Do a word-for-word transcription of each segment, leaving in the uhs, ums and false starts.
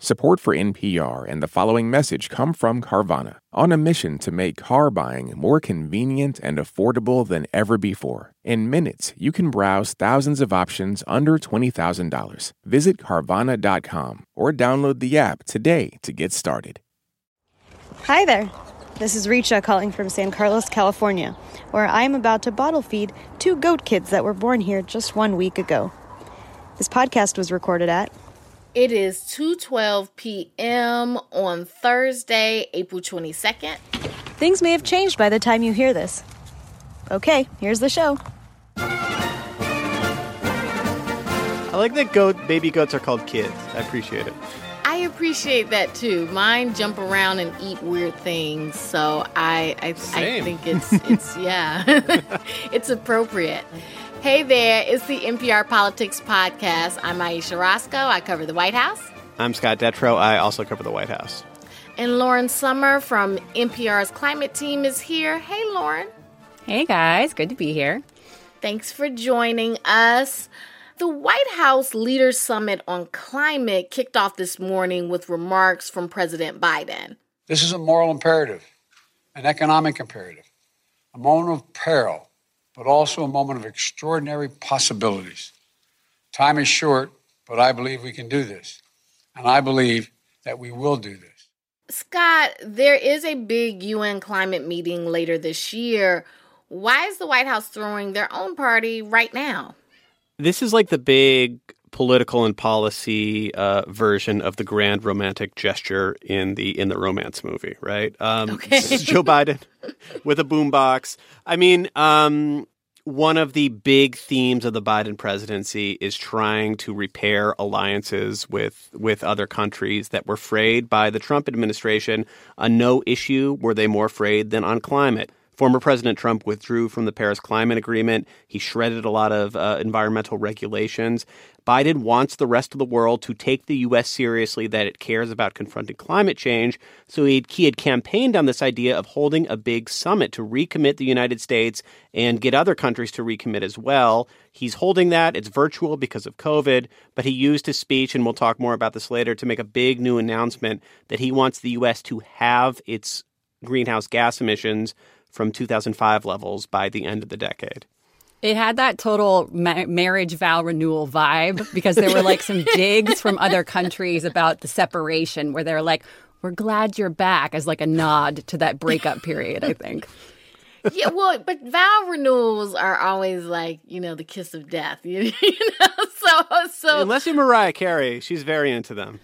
Support for N P R and the following message come from Carvana, on a mission to make car buying more convenient and affordable than ever before. In minutes, you can browse thousands of options under twenty thousand dollars. Visit Carvana dot com or download the app today to get started. Hi there. This is Richa calling from San Carlos, California, where I am about to bottle feed two goat kids that were born here just one week ago. This podcast was recorded at... It is two twelve p.m. on Thursday, April twenty-second. Things may have changed by the time you hear this. Okay, here's the show. I like that goat, baby goats are called kids. I appreciate it. I appreciate that too. Mine jump around and eat weird things, so I I, I think it's it's yeah, it's appropriate. Hey there, it's the N P R Politics Podcast. I'm Ayesha Roscoe. I cover the White House. I'm Scott Detrow. I also cover the White House. And Lauren Sommer from N P R's climate team is here. Hey, Lauren. Hey, guys. Good to be here. Thanks for joining us. The White House Leaders Summit on Climate kicked off this morning with remarks from President Biden. This is a moral imperative, an economic imperative, a moment of peril, but also a moment of extraordinary possibilities. Time is short, but I believe we can do this. And I believe that we will do this. Scott, there is a big U N climate meeting later this year. Why is the White House throwing their own party right now? This is like the big political and policy uh, version of the grand romantic gesture in the in the romance movie, right? Um, okay. This is Joe Biden with a boombox. I mean, um, one of the big themes of the Biden presidency is trying to repair alliances with with other countries that were frayed by the Trump administration. On no issue were they more frayed than on climate. Former President Trump withdrew from the Paris Climate Agreement. He shredded a lot of uh, environmental regulations. Biden wants the rest of the world to take the U S seriously, that it cares about confronting climate change. So he had, he had campaigned on this idea of holding a big summit to recommit the United States and get other countries to recommit as well. He's holding that. It's virtual because of COVID, but he used his speech, and we'll talk more about this later, to make a big new announcement that he wants the U S to have its greenhouse gas emissions from two thousand five levels by the end of the decade. It had that total ma- marriage vow renewal vibe, because there were like some digs from other countries about the separation where they're like, we're glad you're back, as like a nod to that breakup period, I think. Yeah, well, but vow renewals are always like, you know, the kiss of death. You, you know, so so unless you're Mariah Carey, she's very into them.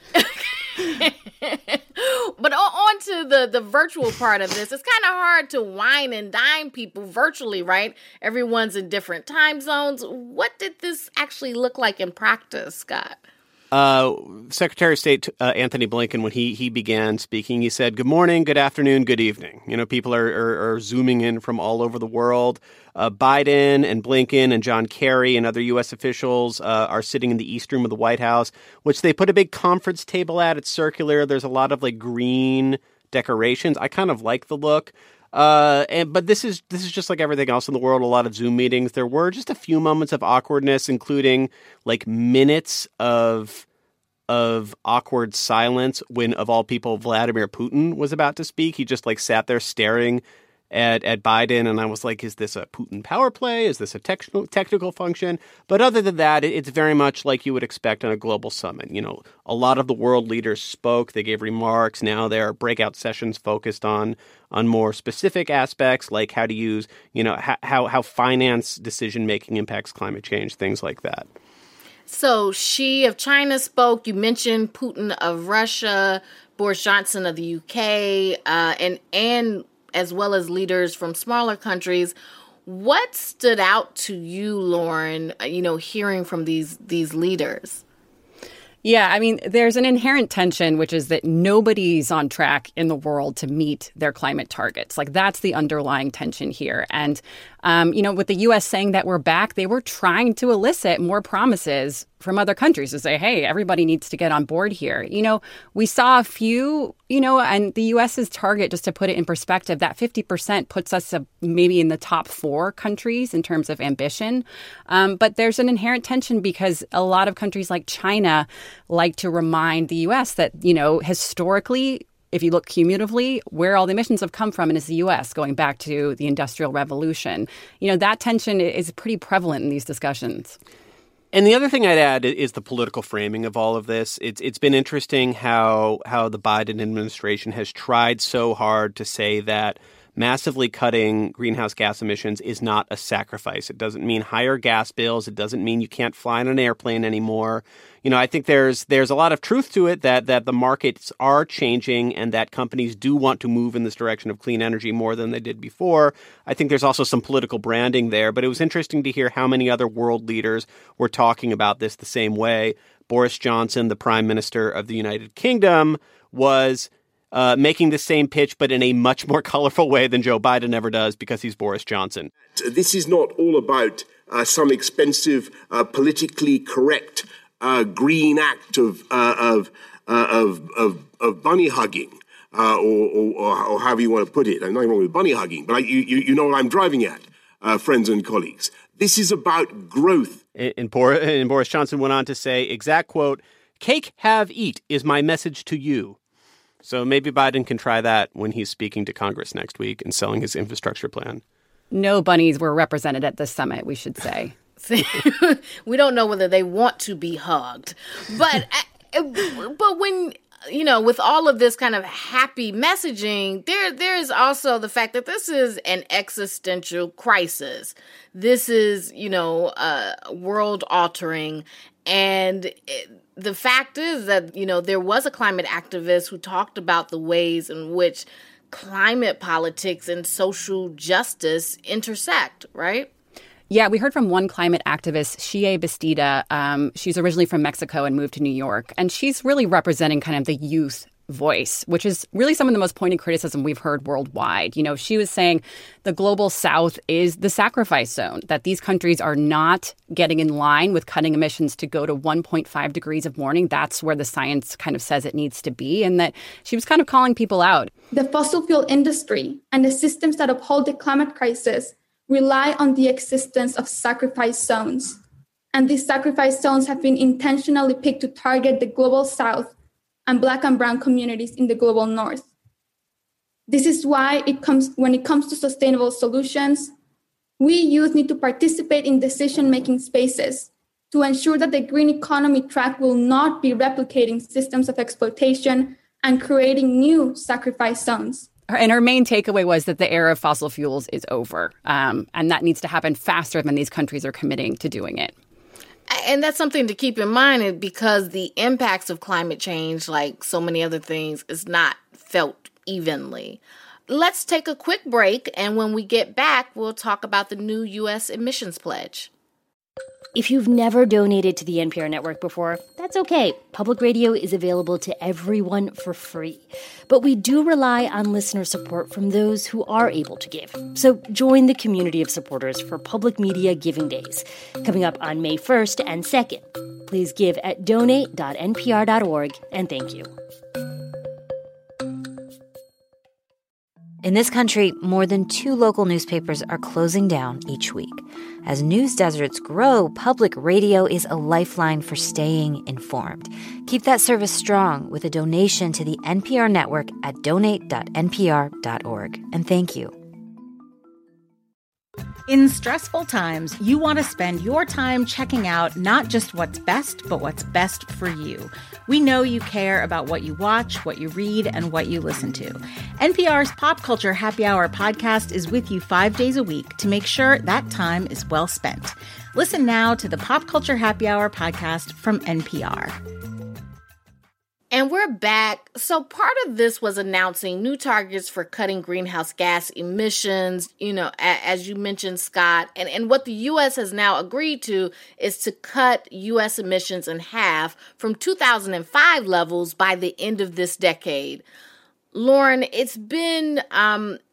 But on to the, the virtual part of this, it's kind of hard to wine and dine people virtually, right? Everyone's in different time zones. What did this actually look like in practice, Scott? Uh, Secretary of State uh, Anthony Blinken, when he he began speaking, he said, good morning, good afternoon, good evening. You know, people are, are, are zooming in from all over the world. Uh, Biden and Blinken and John Kerry and other U S officials uh, are sitting in the East Room of the White House, which they put a big conference table at. It's circular. There's a lot of like green decorations. I kind of like the look. Uh, and but this is this is just like everything else in the world. A lot of Zoom meetings. There were just a few moments of awkwardness, including like minutes of of awkward silence when, of all people, Vladimir Putin was about to speak. He just like sat there staring at at Biden, and I was like, is this a Putin power play? Is this a technical technical function? But other than that, it, it's very much like you would expect on a global summit. You know, a lot of the world leaders spoke. They gave remarks. Now there are breakout sessions focused on on more specific aspects, like how to use, you know, how how, how finance decision making impacts climate change, things like that. So Xi of China spoke. You mentioned Putin of Russia, Boris Johnson of the U K, uh, and and as well as leaders from smaller countries. What stood out to you, Lauren, you know, hearing from these these leaders? Yeah, I mean, there's an inherent tension, which is that nobody's on track in the world to meet their climate targets. Like, that's the underlying tension here. And, um, you know, with the U S saying that we're back, they were trying to elicit more promises from other countries to say, hey, everybody needs to get on board here. You know, we saw a few, you know, and the U S's target, just to put it in perspective, that fifty percent puts us uh, maybe in the top four countries in terms of ambition. Um, but there's an inherent tension because a lot of countries like China like to remind the U S that, you know, historically, if you look cumulatively, where all the emissions have come from is the U S, going back to the Industrial Revolution. You know, that tension is pretty prevalent in these discussions. And the other thing I'd add is the political framing of all of this. It's it's been interesting how how the Biden administration has tried so hard to say that massively cutting greenhouse gas emissions is not a sacrifice. It doesn't mean higher gas bills. It doesn't mean you can't fly in an airplane anymore. You know, I think there's there's a lot of truth to it that that the markets are changing and that companies do want to move in this direction of clean energy more than they did before. I think there's also some political branding there, but it was interesting to hear how many other world leaders were talking about this the same way. Boris Johnson, the Prime Minister of the United Kingdom, was uh, making the same pitch, but in a much more colorful way than Joe Biden ever does because he's Boris Johnson. This is not all about uh, some expensive, uh, politically correct uh, green act of uh, of, uh, of of of bunny hugging, uh, or, or, or however you want to put it. I'm not wrong with bunny hugging, but I, you you know what I'm driving at, uh, friends and colleagues. This is about growth. And, and, Boris, and Boris Johnson went on to say, exact quote, "Cake, have, eat is my message to you." So maybe Biden can try that when he's speaking to Congress next week and selling his infrastructure plan. No bunnies were represented at this summit, we should say. We don't know whether they want to be hugged. But, but when, you know, with all of this kind of happy messaging, there there is also the fact that this is an existential crisis. This is, you know, uh, world altering. And it, the fact is that, you know, there was a climate activist who talked about the ways in which climate politics and social justice intersect, right? Yeah, we heard from one climate activist, Shea Bastida. Um, she's originally from Mexico and moved to New York. And she's really representing kind of the youth voice, which is really some of the most pointed criticism we've heard worldwide. You know, she was saying the global south is the sacrifice zone, that these countries are not getting in line with cutting emissions to go to one point five degrees of warming. That's where the science kind of says it needs to be. And that she was kind of calling people out. The fossil fuel industry and the systems that uphold the climate crisis rely on the existence of sacrifice zones. And these sacrifice zones have been intentionally picked to target the global south and Black and brown communities in the global north. This is why it comes when it comes to sustainable solutions, we youth need to participate in decision-making spaces to ensure that the green economy track will not be replicating systems of exploitation and creating new sacrifice zones. And her main takeaway was that the era of fossil fuels is over, um, and that needs to happen faster than these countries are committing to doing it. And that's something to keep in mind because the impacts of climate change, like so many other things, is not felt evenly. Let's take a quick break, and when we get back, we'll talk about the new U S emissions pledge. If you've never donated to the N P R network before, that's okay. Public radio is available to everyone for free. But we do rely on listener support from those who are able to give. So join the community of supporters for Public Media Giving Days, coming up on May first and second. Please give at donate dot n p r dot org, and thank you. In this country, more than two local newspapers are closing down each week. As news deserts grow, public radio is a lifeline for staying informed. Keep that service strong with a donation to the N P R network at donate dot n p r dot org. And thank you. In stressful times, you want to spend your time checking out not just what's best, but what's best for you. We know you care about what you watch, what you read, and what you listen to. N P R's Pop Culture Happy Hour podcast is with you five days a week to make sure that time is well spent. Listen now to the Pop Culture Happy Hour podcast from N P R. And we're back. So part of this was announcing new targets for cutting greenhouse gas emissions, you know, a- as you mentioned, Scott. And, and what the U S has now agreed to is to cut U S emissions in half from two thousand five levels by the end of this decade. Lauren, it's been um,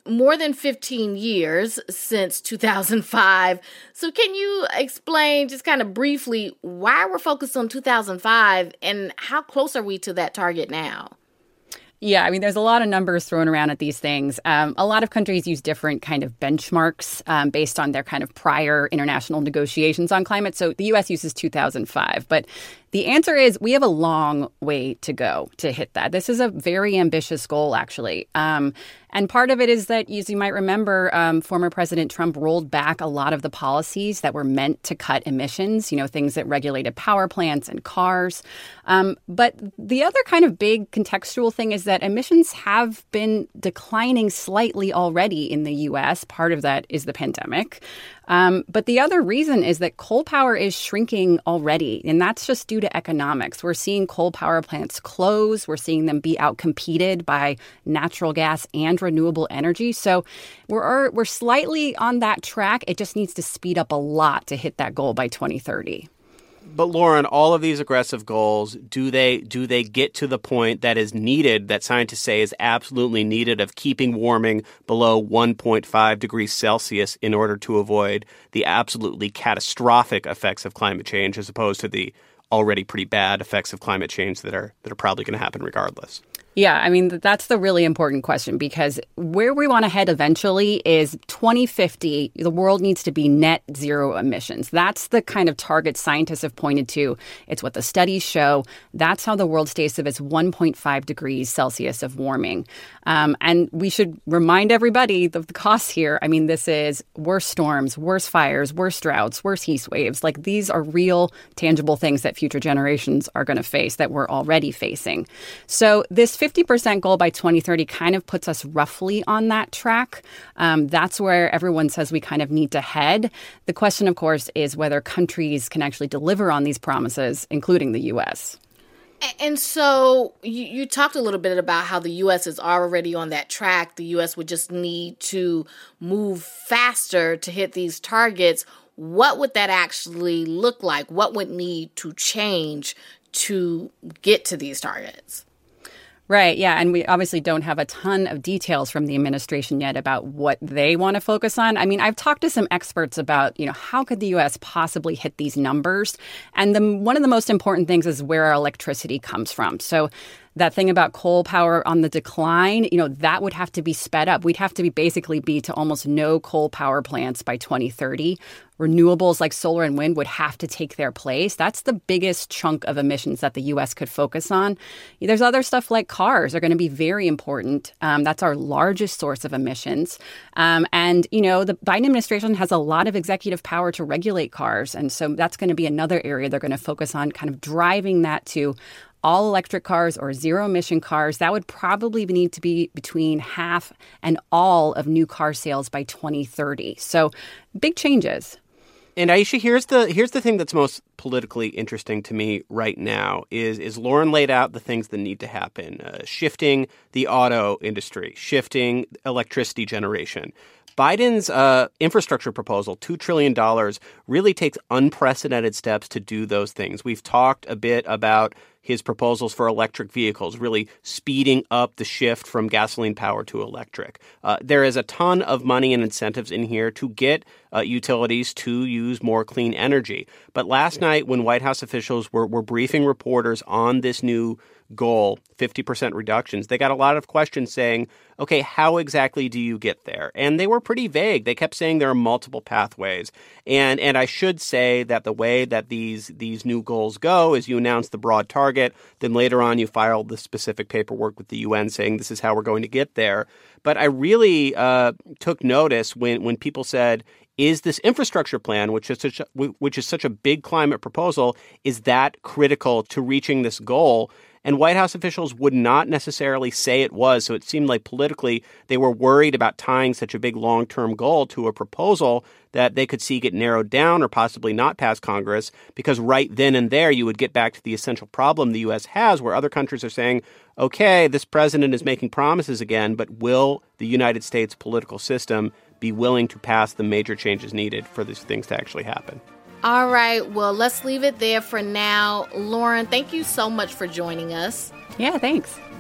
more than fifteen years since two thousand five. So can you explain just kind of briefly why we're focused on two thousand five and how close are we to that target now? Yeah, I mean, there's a lot of numbers thrown around at these things. Um, a lot of countries use different kind of benchmarks um, based on their kind of prior international negotiations on climate. So the U S uses two thousand five. But the answer is we have a long way to go to hit that. This is a very ambitious goal, actually. Um, and part of it is that, as you might remember, um, former President Trump rolled back a lot of the policies that were meant to cut emissions, you know, things that regulated power plants and cars. Um, but the other kind of big contextual thing is that emissions have been declining slightly already in the U S. Part of that is the pandemic. Um, but the other reason is that coal power is shrinking already, and that's just due to economics. We're seeing coal power plants close. We're seeing them be outcompeted by natural gas and renewable energy. So we're we're slightly on that track. It just needs to speed up a lot to hit that goal by twenty thirty. But Lauren, all of these aggressive goals, do they do they get to the point that is needed, that scientists say is absolutely needed, of keeping warming below one point five degrees Celsius in order to avoid the absolutely catastrophic effects of climate change, as opposed to the already pretty bad effects of climate change that are that are probably going to happen regardless? Yeah, I mean, that's the really important question, because where we want to head eventually is twenty fifty, the world needs to be net zero emissions. That's the kind of target scientists have pointed to. It's what the studies show. That's how the world stays of its one point five degrees Celsius of warming. Um, and we should remind everybody of the costs here. I mean, this is worse storms, worse fires, worse droughts, worse heat waves. Like, these are real, tangible things that future generations are going to face that we're already facing. So this fifty percent goal by twenty thirty kind of puts us roughly on that track. Um, that's where everyone says we kind of need to head. The question, of course, is whether countries can actually deliver on these promises, including the U S. And so you, you talked a little bit about how the U S is already on that track. The U S would just need to move faster to hit these targets. What would that actually look like? What would need to change to get to these targets? Right. Yeah. And we obviously don't have a ton of details from the administration yet about what they want to focus on. I mean, I've talked to some experts about, you know, how could the U S possibly hit these numbers? And the, one of the most important things is where our electricity comes from. So that thing about coal power on the decline, you know, that would have to be sped up. We'd have to be basically be to almost no coal power plants by twenty thirty. Renewables like solar and wind would have to take their place. That's the biggest chunk of emissions that the U S could focus on. There's other stuff like cars are going to be very important. Um, that's our largest source of emissions. Um, and, you know, the Biden administration has a lot of executive power to regulate cars. And so that's going to be another area they're going to focus on, kind of driving that to all electric cars or zero emission cars. That would probably need to be between half and all of new car sales by twenty thirty. So big changes. And Aisha, here's the here's the thing that's most politically interesting to me right now is is Lauren laid out the things that need to happen, uh, shifting the auto industry, shifting electricity generation. Biden's uh, infrastructure proposal, two trillion dollars, really takes unprecedented steps to do those things. We've talked a bit about his proposals for electric vehicles, really speeding up the shift from gasoline power to electric. Uh, there is a ton of money and incentives in here to get uh, utilities to use more clean energy. But last night, when White House officials were, were briefing reporters on this new goal, fifty percent reductions, they got a lot of questions saying, okay, how exactly do you get there? And they were pretty vague. They kept saying there are multiple pathways. And and I should say that the way that these these new goals go is you announce the broad target, then later on you file the specific paperwork with the U N saying this is how we're going to get there. But I really uh, took notice when when people said, is this infrastructure plan, which is such a, which is such a big climate proposal, is that critical to reaching this goal? And White House officials would not necessarily say it was. So it seemed like politically they were worried about tying such a big long-term goal to a proposal that they could see get narrowed down or possibly not pass Congress, because right then and there you would get back to the essential problem the U S has, where other countries are saying, okay, this president is making promises again, but will the United States political system be willing to pass the major changes needed for these things to actually happen? All right. Well, let's leave it there for now. Lauren, thank you so much for joining us. Yeah, thanks.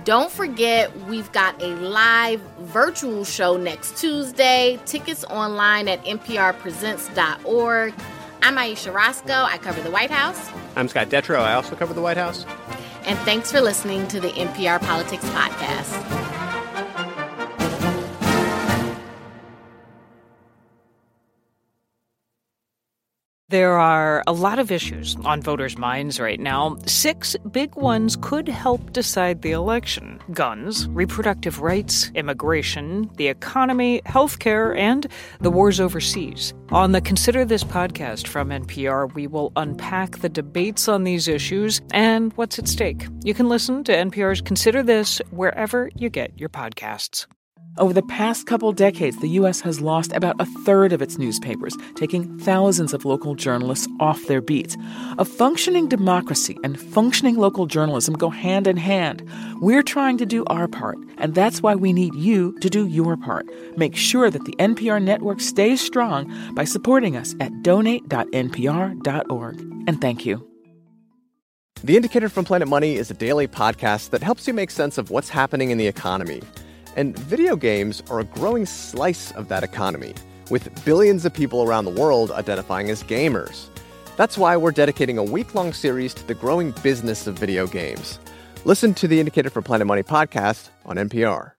Don't forget, we've got a live virtual show next Tuesday. Tickets online at N P R presents dot org. I'm Aisha Roscoe. I cover the White House. I'm Scott Detrow. I also cover the White House. And thanks for listening to the N P R Politics Podcast. There are a lot of issues on voters' minds right now. Six big ones could help decide the election: guns, reproductive rights, immigration, the economy, healthcare, and the wars overseas. On the Consider This podcast from N P R, we will unpack the debates on these issues and what's at stake. You can listen to N P R's Consider This wherever you get your podcasts. Over the past couple decades, the U S has lost about a third of its newspapers, taking thousands of local journalists off their beats. A functioning democracy and functioning local journalism go hand in hand. We're trying to do our part, and that's why we need you to do your part. Make sure that the N P R network stays strong by supporting us at donate dot N P R dot org. And thank you. The Indicator from Planet Money is a daily podcast that helps you make sense of what's happening in the economy. And video games are a growing slice of that economy, with billions of people around the world identifying as gamers. That's why we're dedicating a week-long series to the growing business of video games. Listen to the Indicator from Planet Money podcast on N P R.